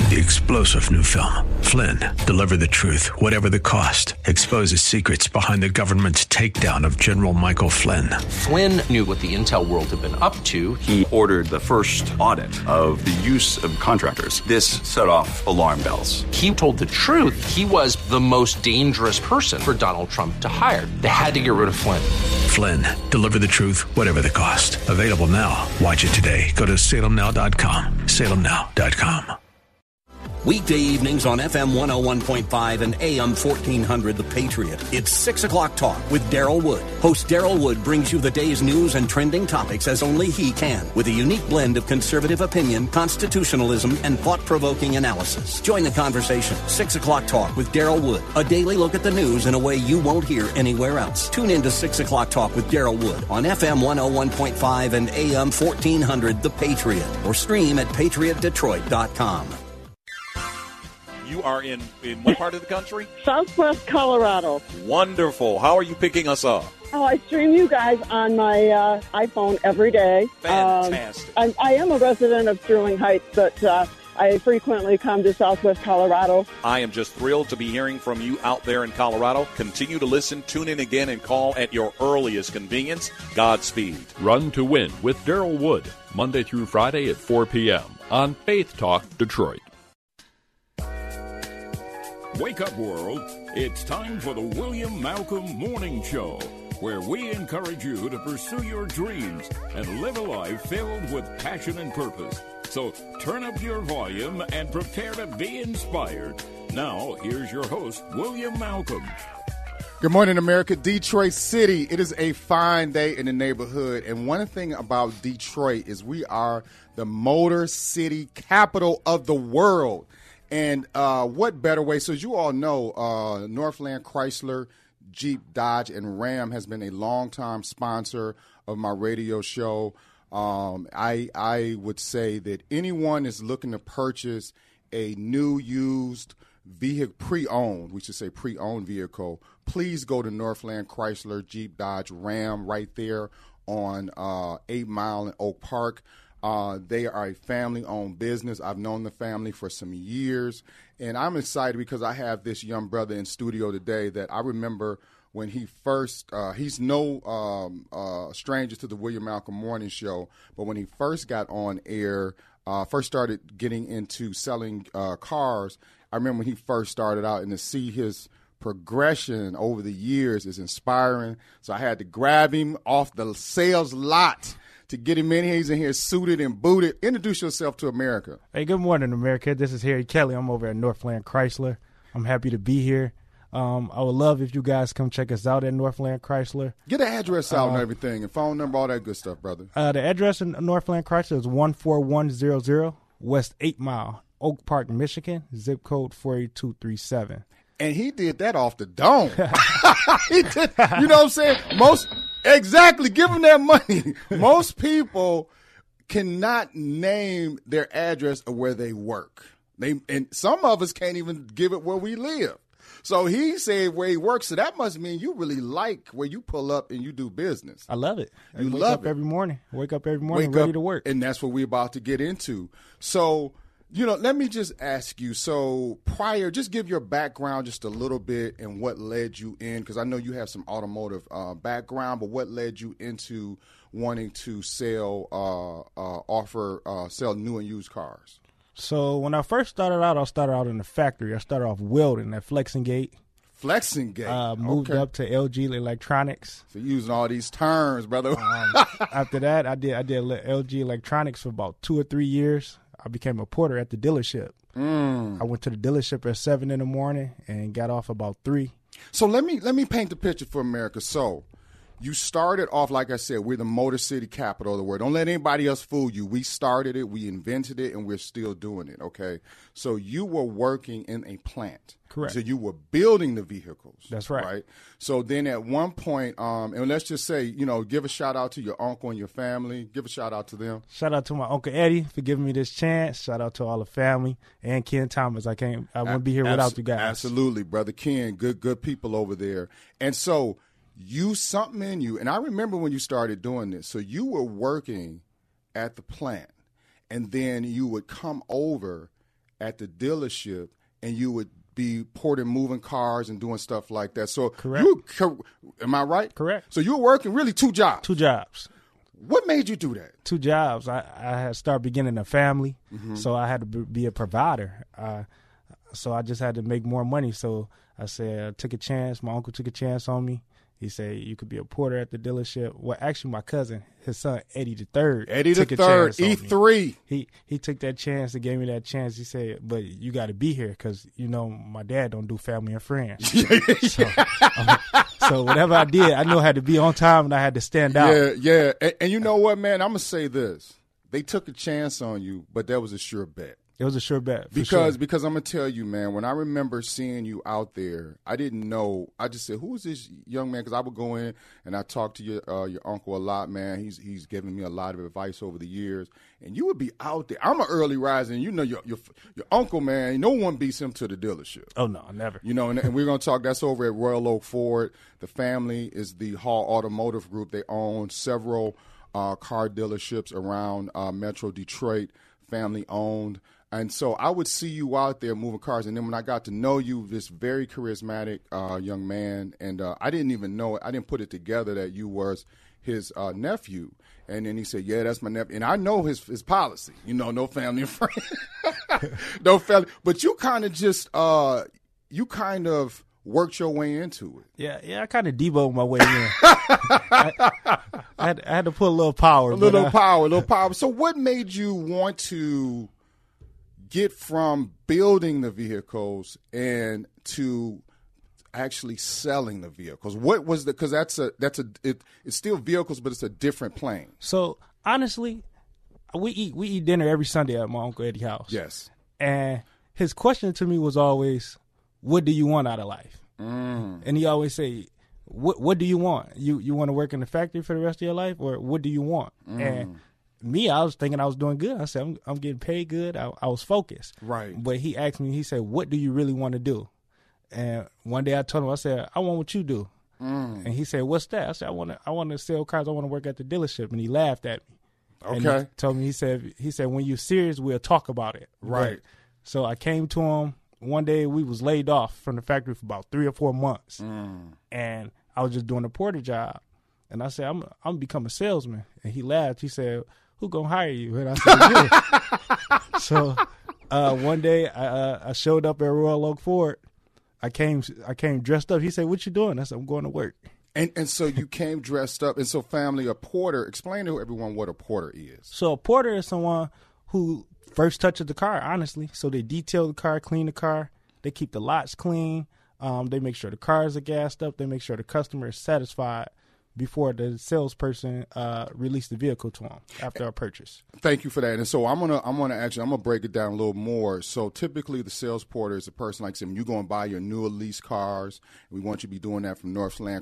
The explosive new film, Flynn, deliver the truth, whatever the cost, exposes secrets behind the government's takedown of General Michael Flynn. Flynn knew what the intel world had been up to. He ordered the first audit of the use of contractors. This set off alarm bells. He told the truth. He was the most dangerous person for Donald Trump to hire. They had to get rid of Flynn. Flynn, deliver the truth, whatever the cost. Available now. Watch it today. Go to salemnow.com. salemnow.com. Weekday evenings on FM 101.5 and AM 1400 The Patriot. It's 6 o'clock talk with Daryl Wood. Host Daryl Wood brings you the day's news and trending topics as only he can, with a unique blend of conservative opinion, constitutionalism, and thought-provoking analysis. Join the conversation. 6 o'clock talk with Daryl Wood. A daily look at the news in a way you won't hear anywhere else. Tune in to 6 o'clock talk with Daryl Wood on FM 101.5 and AM 1400 The Patriot, or stream at patriotdetroit.com. You are in what part of the country? Southwest Colorado. Wonderful. How are you picking us up? Oh, I stream you guys on my iPhone every day. Fantastic. I am a resident of Sterling Heights, but I frequently come to Southwest Colorado. I am just thrilled to be hearing from you out there in Colorado. Continue to listen, tune in again, and call at your earliest convenience. Godspeed. Run to Win with Daryl Wood, Monday through Friday at 4 p.m. on Faith Talk Detroit. Wake up, world. It's time for the William Malcolm Morning Show, where we encourage you to pursue your dreams and live a life filled with passion and purpose. So turn up your volume and prepare to be inspired. Now, here's your host, William Malcolm. Good morning, America. Detroit City. It is a fine day in the neighborhood. And one thing about Detroit is we are the Motor City capital of the world. And what better way? So as you all know, Northland Chrysler, Jeep, Dodge, and Ram has been a longtime sponsor of my radio show. I would say that anyone is looking to purchase a new, used vehicle, pre-owned vehicle, please go to Northland Chrysler, Jeep, Dodge, Ram right there on 8 Mile in Oak Park. They are a family-owned business. I've known the family for some years, and I'm excited because I have this young brother in studio today that I remember when he first he's no stranger to the William Malcolm Morning Show, but when he first got on air, first started getting into selling cars, I remember when he first started out, and to see his progression over the years is inspiring. So I had to grab him off the sales lot to get him in here. He's in here suited and booted. Introduce yourself to America. Hey, good morning, America. This is Harry Kelly. I'm over at Northland Chrysler. I'm happy to be here. I would love if you guys come check us out at Northland Chrysler. Get the address out and everything, and phone number, all that good stuff, brother. The address in Northland Chrysler is 14100 West 8 Mile, Oak Park, Michigan, zip code 48237. And he did that off the dome. He did, you know what I'm saying? Exactly. Give them that money. Most people cannot name their address or where they work. And some of us can't even give it where we live. So he said where he works. So that must mean you really like where you pull up and you do business. I love it. You wake love up it. every morning. Wake up every morning ready to work. And that's what we're about to get into. So, let me just ask you, so prior, just give your background just a little bit and what led you in, because I know you have some automotive background, but what led you into wanting to sell new and used cars? So when I first started out, I started out in the factory. I started off welding at Flexingate. Moved up to LG Electronics. So using all these terms, brother. After that, I did LG Electronics for about 2 or 3 years. I became a porter at the dealership. I went to the dealership at 7 in the morning and got off about 3. So let me paint the picture for America. So you started off, like I said, we're the Motor City capital of the world. Don't let anybody else fool you. We started it, we invented it, and we're still doing it, okay? So you were working in a plant. Correct. So you were building the vehicles. That's right. So then at one point, and let's just say, give a shout out to your uncle and your family. Give a shout out to them. Shout out to my Uncle Eddie for giving me this chance. Shout out to all the family and Ken Thomas. I wouldn't be here without you guys. Absolutely, Brother Ken. Good people over there. And so something in you, and I remember when you started doing this. So you were working at the plant, and then you would come over at the dealership, and you would be porting, moving cars and doing stuff like that. So, correct. Am I right? Correct. So you were working really 2 jobs. 2 jobs. What made you do that? 2 jobs. I had started beginning a family, so I had to be a provider. So I just had to make more money. So I said, I took a chance. My uncle took a chance on me. He said, you could be a porter at the dealership. Well, actually, my cousin, his son, Eddie the Third. Eddie the Third, E3. He took that chance and gave me that chance. He said, but you got to be here because, my dad don't do family and friends. So whatever I did, I know I had to be on time and I had to stand out. Yeah. And you know what, man? I'm going to say this. They took a chance on you, but that was a sure bet. It was a sure bet. Because I'm going to tell you, man, when I remember seeing you out there, I didn't know. I just said, who is this young man? Because I would go in and I talked to your uncle a lot, man. He's given me a lot of advice over the years. And you would be out there. I'm an early riser, and your uncle, man, no one beats him to the dealership. Oh, no, never. And we're going to talk. That's over at Royal Oak Ford. The family is the Hall Automotive Group. They own several car dealerships around Metro Detroit, family owned. And so I would see you out there moving cars. And then when I got to know you, this very charismatic young man, and I didn't even know it. I didn't put it together that you was his nephew. And then he said, yeah, that's my nephew. And I know his policy, no family and friends. No family. But you kind of just, worked your way into it. Yeah, I kind of Debo'd my way in. I had to put a little power. A little power. So what made you want to get from building the vehicles and to actually selling the vehicles? What was because it's still vehicles, but it's a different plane. So honestly, we eat dinner every Sunday at my Uncle Eddie's house. Yes. And his question to me was always, what do you want out of life? And he always say, what do you want? You want to work in the factory for the rest of your life, or what do you want? And me, I was thinking I was doing good. I said, I'm getting paid good. I was focused. Right. But he asked me, he said, what do you really want to do? And one day I told him, I said, I want what you do. And he said, what's that? I said, I want to sell cars. I want to work at the dealership. And he laughed at me. Okay. And he told me, he said, when you're serious, we'll talk about it. Right. So I came to him. One day we was laid off from the factory for about 3 or 4 months. And I was just doing a porter job. And I said, I'm going to become a salesman. And he laughed. He said, who going to hire you? And I said, you. So one day I showed up at Royal Oak Ford. I came dressed up. He said, what you doing? I said, I'm going to work. And so you came dressed up. And so family, a porter, explain to everyone what a porter is. So a porter is someone who first touches the car, honestly. So they detail the car, clean the car. They keep the lots clean. They make sure the cars are gassed up. They make sure the customer is satisfied before the salesperson release the vehicle to them after a purchase. Thank you for that. And so I'm gonna break it down a little more. So typically the sales porter is a person, like I said, when you go and buy your new lease cars, we want you to be doing that from Northland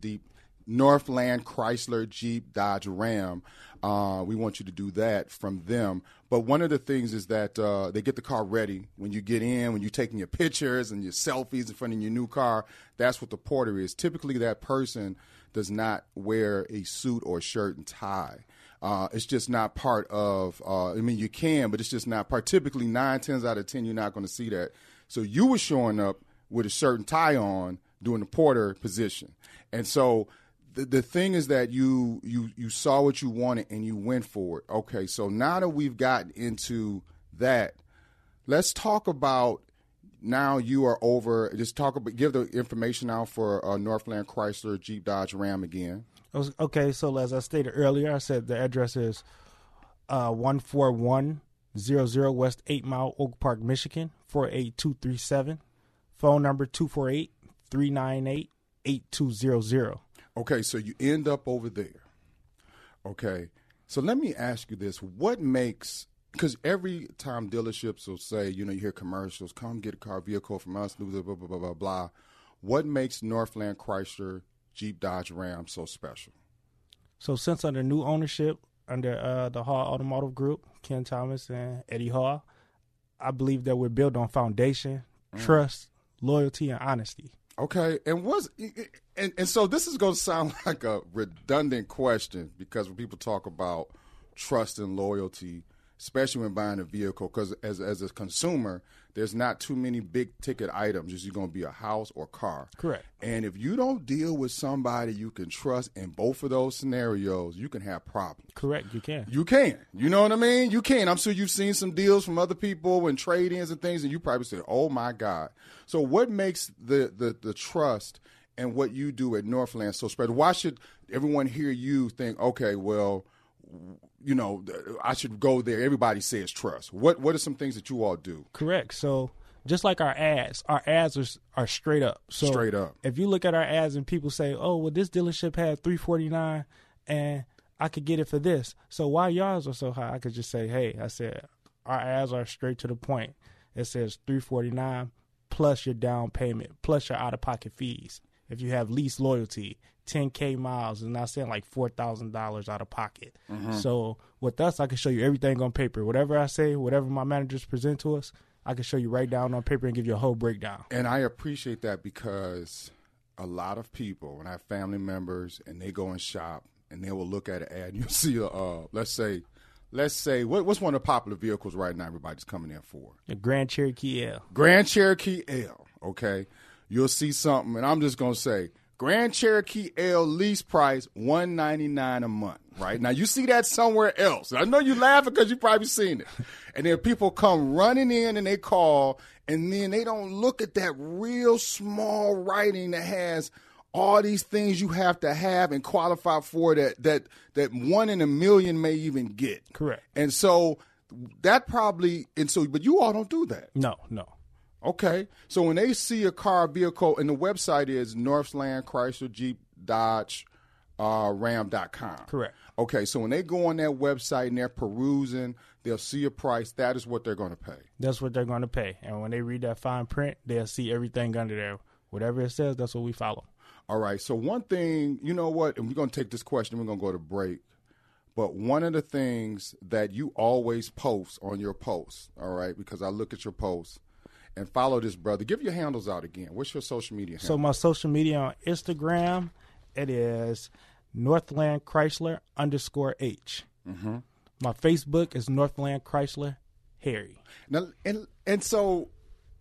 Chrysler Jeep Dodge Ram. We want you to do that from them. But one of the things is that they get the car ready. When you get in, when you're taking your pictures and your selfies in front of your new car, that's what the porter is. Typically that person does not wear a suit or shirt and tie. It's just not part of, you can, but it's just not part. Typically 9 times out of 10, you're not going to see that. So you were showing up with a shirt and tie on doing the porter position. And so the thing is that you saw what you wanted and you went for it. Okay, so now that we've gotten into that, let's talk about now you are over. Give the information out for Northland Chrysler Jeep Dodge Ram again. Okay, so as I stated earlier, I said the address is 14100 West 8 Mile, Oak Park, Michigan, 48237. Phone number 248-398-8200. Okay, so you end up over there. Okay, so let me ask you this. What makes, because every time dealerships will say, you hear commercials, come get a vehicle from us, blah, blah, blah, blah, blah. What makes Northland Chrysler Jeep Dodge Ram so special? So since under new ownership, under the Hall Automotive Group, Ken Thomas and Eddie Hall, I believe that we're built on foundation, trust, loyalty, and honesty. Okay, and so this is going to sound like a redundant question because when people talk about trust and loyalty especially when buying a vehicle, because as a consumer, there's not too many big ticket items. It's going to be a house or car. Correct. And if you don't deal with somebody you can trust in both of those scenarios, you can have problems. Correct. You can. You can. You know what I mean? You can. I'm sure you've seen some deals from other people and trade-ins and things, and you probably said, oh, my God. So what makes the trust and what you do at Northland so special? Why should everyone hear you think, okay, well, you know, I should go there? Everybody says trust. What are some things that you all do? Correct. So just like our ads are straight up. So straight up. If you look at our ads and people say, oh, well, this dealership had $349 and I could get it for this. So why yours are so high? I could just say, hey, I said, our ads are straight to the point. It says $349 plus your down payment, plus your out-of-pocket fees. If you have lease loyalty, 10K miles, and not saying like $4,000 out of pocket. Mm-hmm. So with us, I can show you everything on paper. Whatever I say, whatever my managers present to us, I can show you right down on paper and give you a whole breakdown. And I appreciate that, because a lot of people, when I have family members and they go and shop and they will look at an ad and you'll see let's say what's one of the popular vehicles right now everybody's coming in for? The Grand Cherokee L. Grand Cherokee L, okay. You'll see something, and I'm just going to say, Grand Cherokee L lease price $199 a month, right? Now, you see that somewhere else. I know you laughing because you probably seen it. And then people come running in and they call, and then they don't look at that real small writing that has all these things you have to have and qualify for that 1 in a million may even get. Correct. And so that but you all don't do that. No. Okay, so when they see a vehicle, and the website is Northland Chrysler Jeep Dodge Ram.com. Correct. Okay, so when they go on that website and they're perusing, they'll see a price. That is what they're going to pay. That's what they're going to pay. And when they read that fine print, they'll see everything under there. Whatever it says, that's what we follow. All right, so one thing, you know what, and we're going to take this question, we're going to go to break. But one of the things that you always post on your posts, all right, because I look at your posts, and follow this brother. Give your handles out again. What's your social media handle? So my social media on Instagram, it is Northland Chrysler _H. Mm-hmm. My Facebook is Northland Chrysler Harry. Now, and so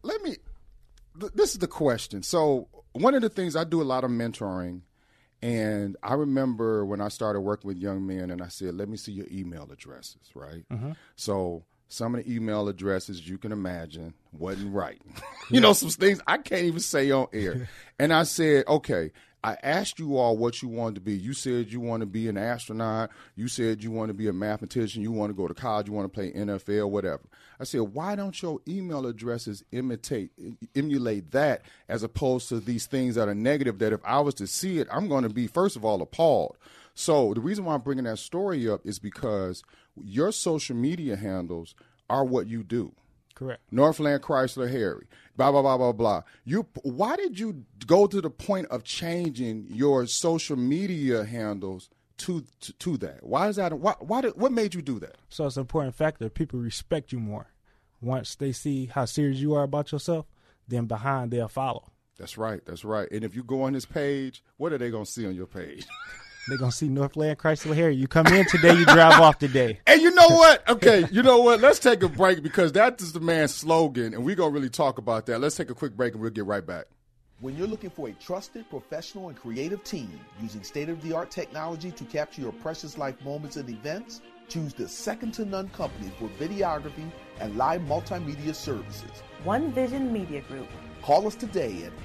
this is the question. So one of the things, I do a lot of mentoring, and I remember when I started working with young men, and I said, let me see your email addresses, right? Mm-hmm. So some of the email addresses you can imagine wasn't right. You know, some things I can't even say on air. And I said, okay, I asked you all what you wanted to be. You said you want to be an astronaut. You said you want to be a mathematician. You want to go to college. You want to play NFL, whatever. I said, why don't your email addresses emulate that, as opposed to these things that are negative, that if I was to see it, I'm going to be, first of all, appalled. So the reason why I'm bringing that story up is because your social media handles are what you do. Correct. Northland Chrysler Harry, blah, blah, blah, blah, blah. Why did you go to the point of changing your social media handles to that? Why is that? What made you do that? So it's an important factor. People respect you more. Once they see how serious you are about yourself, then behind they'll follow. That's right. That's right. And if you go on this page, what are they going to see on your page? They're going to see Northland Chrysler Harry. You come in today, you drive off today. And you know what? Okay, you know what? Let's take a break, because that is the man's slogan, and we're going to really talk about that. Let's take a quick break, and we'll get right back. When you're looking for a trusted, professional, and creative team using state-of-the-art technology to capture your precious life moments and events, choose the second-to-none company for videography and live multimedia services. One Vision Media Group. Call us today at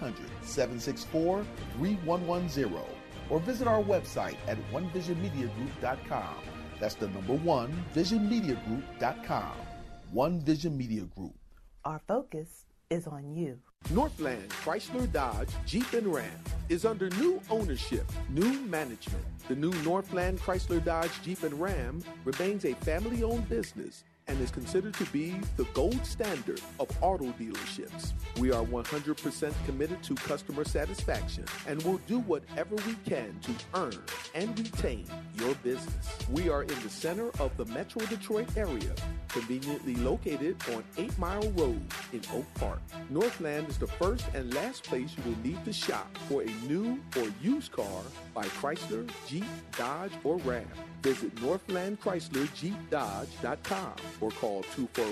1-800-764-3110. Or visit our website at onevisionmediagroup.com. That's the number 1, visionmediagroup.com. One Vision Media Group. Our focus is on you. Northland Chrysler Dodge Jeep and Ram is under new ownership, new management. The new Northland Chrysler Dodge Jeep and Ram remains a family-owned business and is considered to be the gold standard of auto dealerships. We are 100% committed to customer satisfaction and will do whatever we can to earn and retain your business. We are in the center of the Metro Detroit area, conveniently located on 8 Mile Road, in Oak Park. Northland is the first and last place you will need to shop for a new or used car by Chrysler, Jeep, Dodge, or Ram. Visit NorthlandChryslerJeepDodge.com or call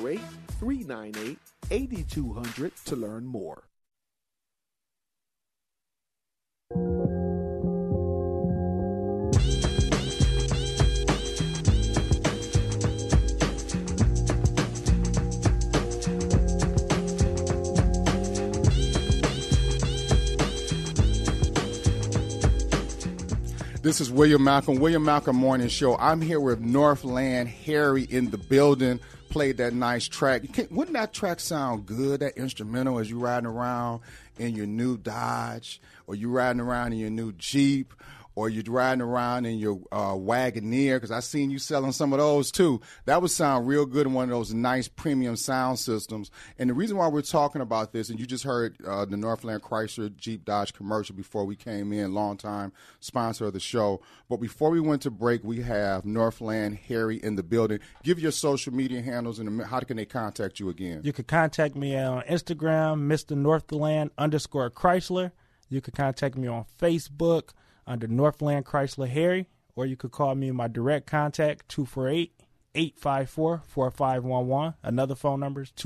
248-398-8200 to learn more. This is William Malcolm Morning Show. I'm here with Northland Harry in the building. Played that nice track. Wouldn't that track sound good, that instrumental, as you riding around in your new Dodge, or you riding around in your new Jeep, or you're riding around in your Wagoneer, because I seen you selling some of those too. That would sound real good in one of those nice premium sound systems. And the reason why we're talking about this, and you just heard the Northland Chrysler Jeep Dodge commercial before we came in, longtime sponsor of the show. But before we went to break, we have Northland Harry in the building. Give your social media handles and how can they contact you again? You can contact me on Instagram, Mr. Northland_Chrysler. You can contact me on Facebook under Northland Chrysler Harry, or you could call me in my direct contact, 248-854-4511. Another phone number is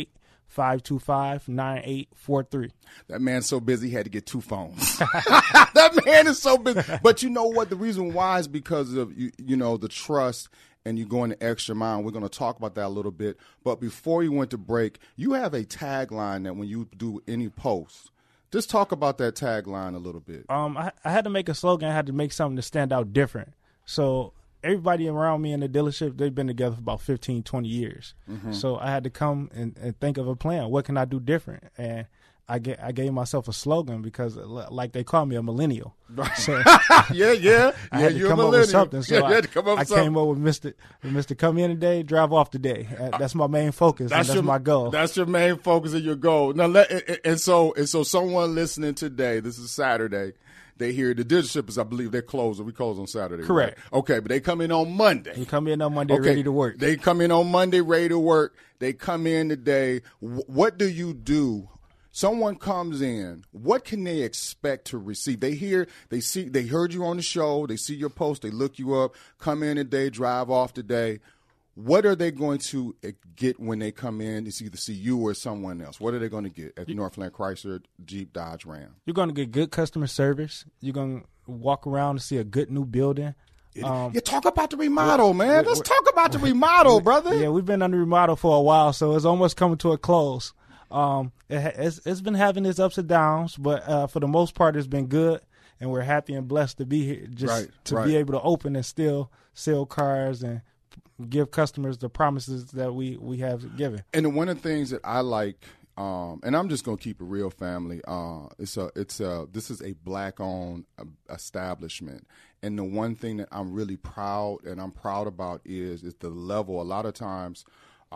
248-525-9843. That man's so busy he had to get two phones. That man is so busy. But you know what? The reason why is because of you know, the trust and you going the extra mile. We're going to talk about that a little bit. But before you went to break, you have a tagline that when you do any post, just talk about that tagline a little bit. I had to make a slogan. I had to make something to stand out different. So everybody around me in the dealership, they've been together for about 15, 20 years. Mm-hmm. So I had to come and think of a plan. What can I do different? And I gave myself a slogan because, like, they call me a millennial. So yeah. I had to you're come a up with something. So I came up with Mr. Come in today, drive off today. That's my main focus. That's my goal. That's your main focus and your goal. Now, so someone listening today, this is Saturday, they hear the dealership is, I believe, they're closed. We close on Saturday. Correct. Right? Okay, but they come in on Monday. You come in on Monday ready to work. They come in on Monday ready to work. They come in today. What do you do? Someone comes in, what can they expect to receive? They heard you on the show, they see your post, they look you up, come in today, drive off today. What are they going to get when they come in? It's either see you or someone else. What are they going to get at Northland Chrysler Jeep Dodge Ram? You're going to get good customer service. You're going to walk around and see a good new building. Talk about the remodel, man. Let's talk about the remodel, brother. Yeah, we've been under remodel for a while, so it's almost coming to a close. It's been having its ups and downs, but for the most part, it's been good, and we're happy and blessed to be here, be able to open and still sell cars and give customers the promises that we have given. And one of the things that I like, and I'm just gonna keep it real, family. This is a black-owned establishment, and the one thing that I'm really proud about is the level. A lot of times,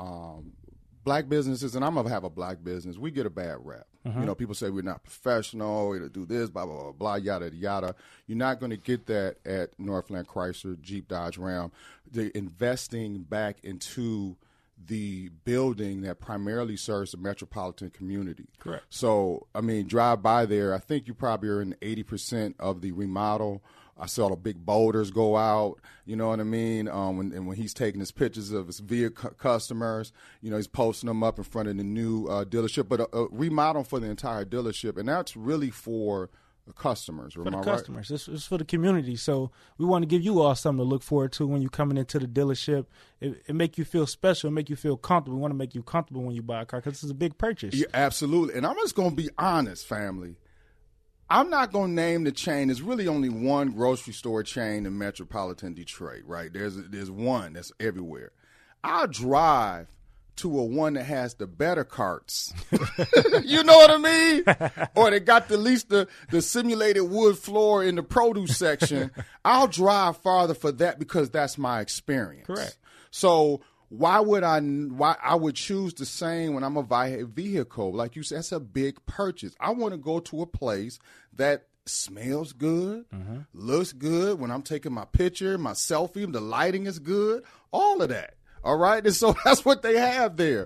black businesses, and I'm going to have a black business, we get a bad rap. Mm-hmm. You know, people say we're not professional, we do this, blah, blah, blah, blah, yada, yada. You're not going to get that at Northland Chrysler, Jeep, Dodge, Ram. They're investing back into the building that primarily serves the metropolitan community. Correct. So, I mean, drive by there. I think you probably are in 80% of the remodel. I saw the big boulders go out, you know what I mean? When he's taking his pictures of his vehicle customers, you know, he's posting them up in front of the new dealership, but a remodel for the entire dealership, and that's really for the customers. For the customers. Right? It's for the community. So we want to give you all something to look forward to when you're coming into the dealership. It make you feel special, make you feel comfortable. We want to make you comfortable when you buy a car because it's a big purchase. Yeah, absolutely. And I'm just going to be honest, family. I'm not going to name the chain. There's really only one grocery store chain in metropolitan Detroit, right? There's one that's everywhere. I'll drive to one that has the better carts. You know what I mean? Or they got at least the simulated wood floor in the produce section. I'll drive farther for that because that's my experience. Correct. So why I would choose the same when I'm a vehicle? Like you said, that's a big purchase. I want to go to a place that smells good, looks good. When I'm taking my picture, my selfie, the lighting is good, all of that. All right? And so that's what they have there.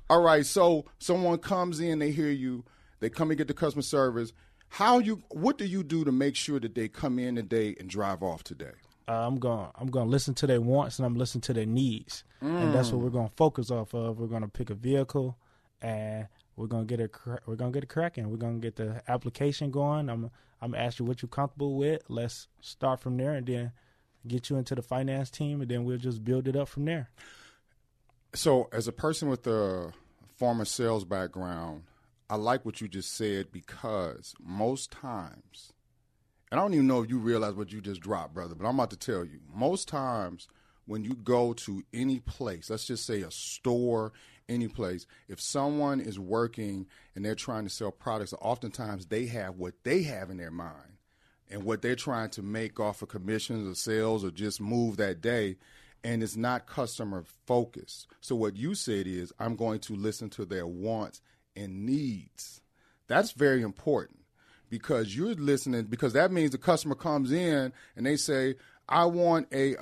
All right, so someone comes in, they hear you, they come and get the customer service. What do you do to make sure that they come in today and drive off today? I'm going to listen to their wants and I'm listening to their needs, and that's what we're going to focus off of. We're going to pick a vehicle, and we're going to get it cracking. We're going to get the application going. I'm gonna ask you what you're comfortable with. Let's start from there, and then get you into the finance team, and then we'll just build it up from there. So, as a person with a former sales background, I like what you just said, because most times, and I don't even know if you realize what you just dropped, brother, but I'm about to tell you. Most times when you go to any place, let's just say a store, any place, if someone is working and they're trying to sell products, oftentimes they have what they have in their mind and what they're trying to make off of commissions or sales or just move that day, and it's not customer focused. So what you said is, I'm going to listen to their wants and needs. That's very important, because you're listening, because that means the customer comes in and they say, I want a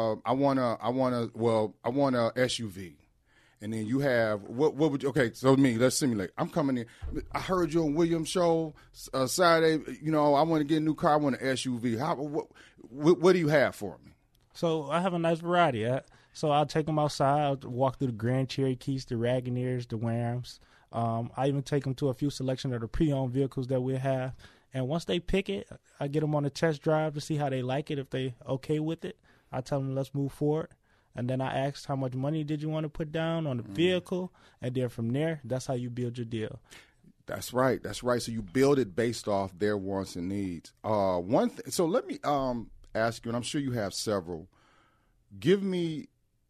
SUV. And then you have, what would you, okay, so let's simulate. I'm coming in. I heard you on Williams show Saturday, I want to get a new car. I want an SUV. What do you have for me? So I have a nice variety. So I'll take them outside. I'll walk through the Grand Cherokees, the Wagoneers, the Rams. I even take them to a few selection of the pre-owned vehicles that we have. And once they pick it, I get them on a test drive to see how they like it. If they okay with it, I tell them, let's move forward. And then I ask, how much money did you want to put down on the vehicle? And then from there, that's how you build your deal. That's right. So you build it based off their wants and needs. So let me ask you, and I'm sure you have several. Give me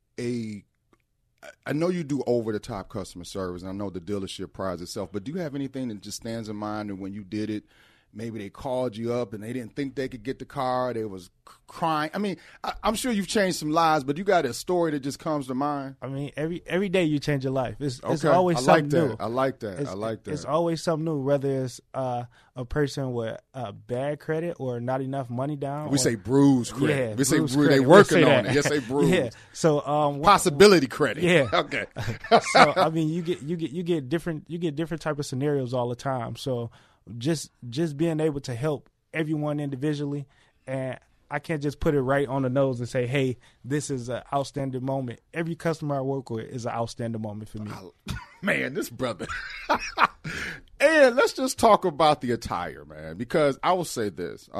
I know you do over-the-top customer service, and I know the dealership prides itself, but do you have anything that just stands in mind, and when you did it, maybe they called you up and they didn't think they could get the car, they was crying? I mean, I'm sure you've changed some lives, but you got a story that just comes to mind? I mean, every day you change your life. It's always something new. I like that. It's always something new, whether it's a person with bad credit or not enough money down. We say bruised credit. Yeah, we say bruised. Credit. They working on it. Yes, say bruised. Yeah. So possibility credit. Yeah. Okay. So I mean, you get different type of scenarios all the time. So just being able to help everyone individually, and I can't just put it right on the nose and say, hey, this is an outstanding moment. Every customer I work with is an outstanding moment for me. Man, this brother. And let's just talk about the attire, man, because I will say this.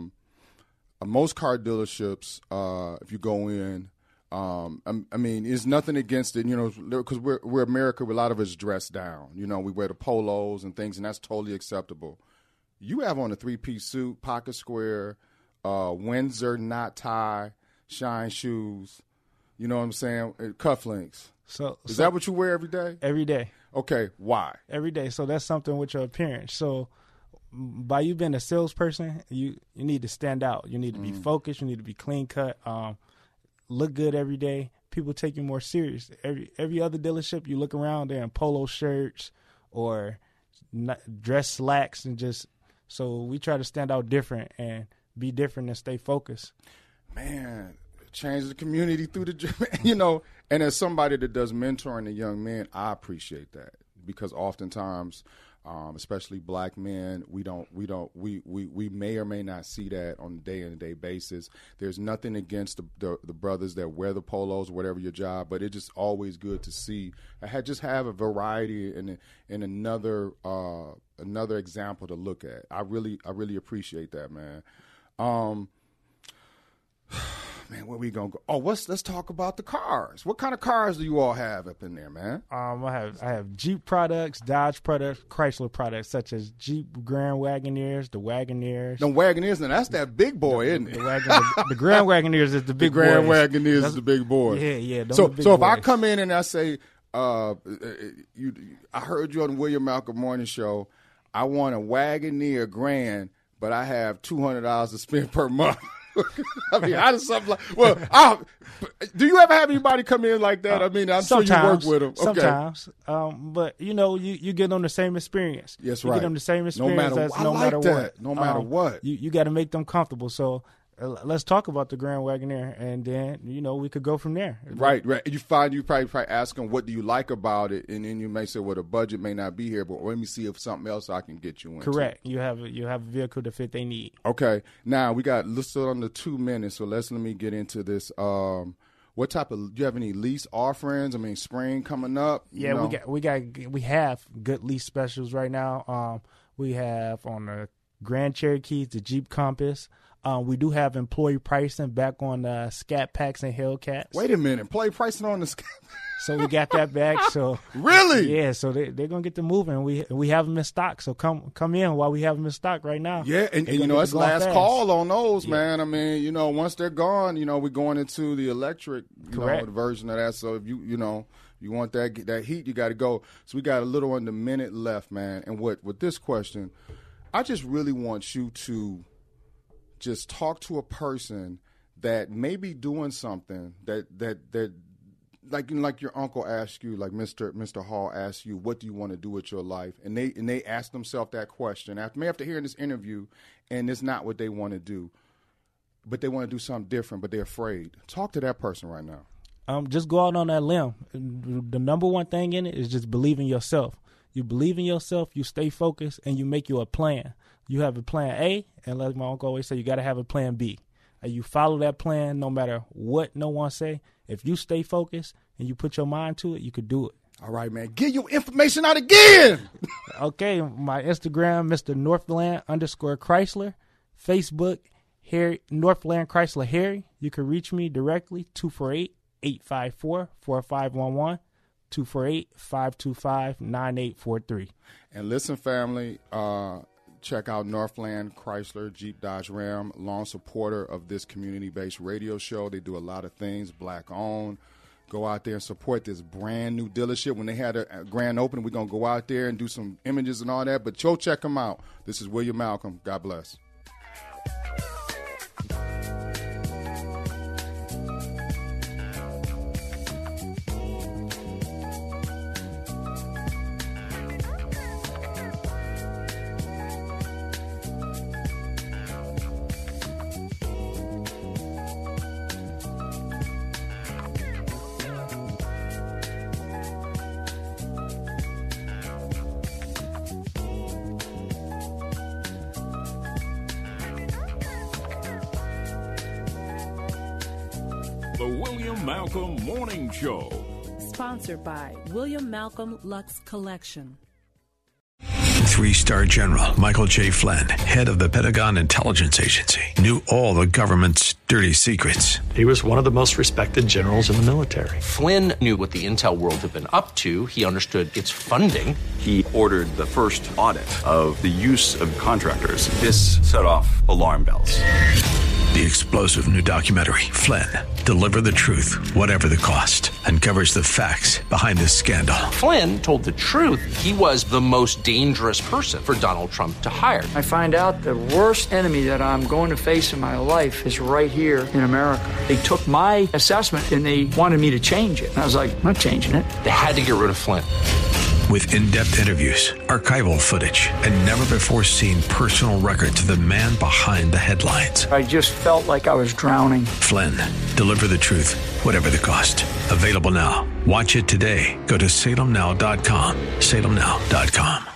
Most car dealerships, if you go in, I mean, there's nothing against it, because we're America, a lot of us dress down. We wear the polos and things, and that's totally acceptable. You have on a three-piece suit, pocket square, Windsor knot tie, shine shoes, you know what I'm saying, cufflinks. So is that what you wear every day? Every day. Okay, why? Every day. So that's something with your appearance. So by you being a salesperson, you need to stand out. You need to be focused. You need to be clean cut. Look good every day. People take you more serious. Every other dealership, you look around, they're in polo shirts or dress slacks, and so we try to stand out different and be different and stay focused. Man, change the community through the, and as somebody that does mentoring to young men, I appreciate that, because oftentimes, especially black men, we may or may not see that on a day-to-day basis. There's nothing against the brothers that wear the polos, whatever your job, but it's just always good to see. Just have a variety and another example to look at. I really appreciate that, man. Man, where we gonna go? Oh, let's talk about the cars. What kind of cars do you all have up in there, man? I have Jeep products, Dodge products, Chrysler products, such as Jeep Grand Wagoneers, the Wagoneers. The Wagoneers, now that's that big boy, isn't it? The Grand Wagoneers is the big boy. The Grand Wagoneers is the big boy. Yeah. So if I come in and I say, I heard you on the William Malcolm Morning Show, I want a Wagoneer Grand, but I have $200 to spend per month. I mean, how does something do you ever have anybody come in like that? I mean, I'm sure you work with them. Okay. Sometimes. But, you get them the same experience. Yes, you right. get them the same experience no matter what. No matter what. You got to make them comfortable. So let's talk about the Grand Wagoneer, and then, we could go from there. Right. You probably ask them, what do you like about it? And then you may say, well, the budget may not be here, but let me see if something else I can get you into. Correct. You have a vehicle to fit they need. Okay. Now, we got listed under 2 minutes, so let me get into this. What type of, do you have any lease offerings? I mean, spring coming up. Yeah, we have good lease specials right now. We have on the Grand Cherokees, the Jeep Compass. We do have employee pricing back on the Scat Packs and Hellcats. Wait a minute, employee pricing on the Scat. So we got that back. So really, yeah. So they're gonna get to moving. We have them in stock. So come in while we have them in stock right now. Yeah, and it's last call on those, man. I mean, once they're gone, we're going into the electric, version of that. So if you want that heat, you got to go. So we got a little under a minute left, man. And with this question, I just really want you to just talk to a person that may be doing something that like your uncle asked you, like Mr. Hall asked you, what do you want to do with your life? And they ask themselves that question after hearing this interview, and it's not what they want to do, but they want to do something different, but they're afraid. Talk to that person right now. Just go out on that limb. The number one thing in it is just believe in yourself. You believe in yourself, you stay focused, and you make you a plan. You have a plan A, and like my uncle always say, you got to have a plan B. And you follow that plan no matter what no one say. If you stay focused and you put your mind to it, you could do it. All right, man. Get your information out again. Okay, my Instagram, Mr. Northland_Chrysler. Facebook, Northland Chrysler Harry. You can reach me directly, 248-854-4511. 248-525-9843. And listen, family, check out Northland Chrysler Jeep Dodge Ram, long supporter of this community-based radio show. They do a lot of things, black-owned. Go out there and support this brand-new dealership. When they had a grand opening, we're going to go out there and do some images and all that. But go check them out. This is William Malcolm. God bless. The William Malcolm Morning Show. Sponsored by William Malcolm Lux Collection. 3-star General Michael J. Flynn, head of the Pentagon Intelligence Agency, knew all the government's dirty secrets. He was one of the most respected generals in the military. Flynn knew what the intel world had been up to. He understood its funding. He ordered the first audit of the use of contractors. This set off alarm bells. The explosive new documentary, Flynn, Deliver the Truth, Whatever the Cost, uncovers the facts behind this scandal. Flynn told the truth. He was the most dangerous person for Donald Trump to hire. I find out the worst enemy that I'm going to face in my life is right here in America. They took my assessment and they wanted me to change it. And I was like, I'm not changing it. They had to get rid of Flynn. With in-depth interviews, archival footage, and never-before-seen personal records of the man behind the headlines. I just felt like I was drowning. Flynn, Deliver the Truth, Whatever the Cost. Available now. Watch it today. Go to salemnow.com. salemnow.com.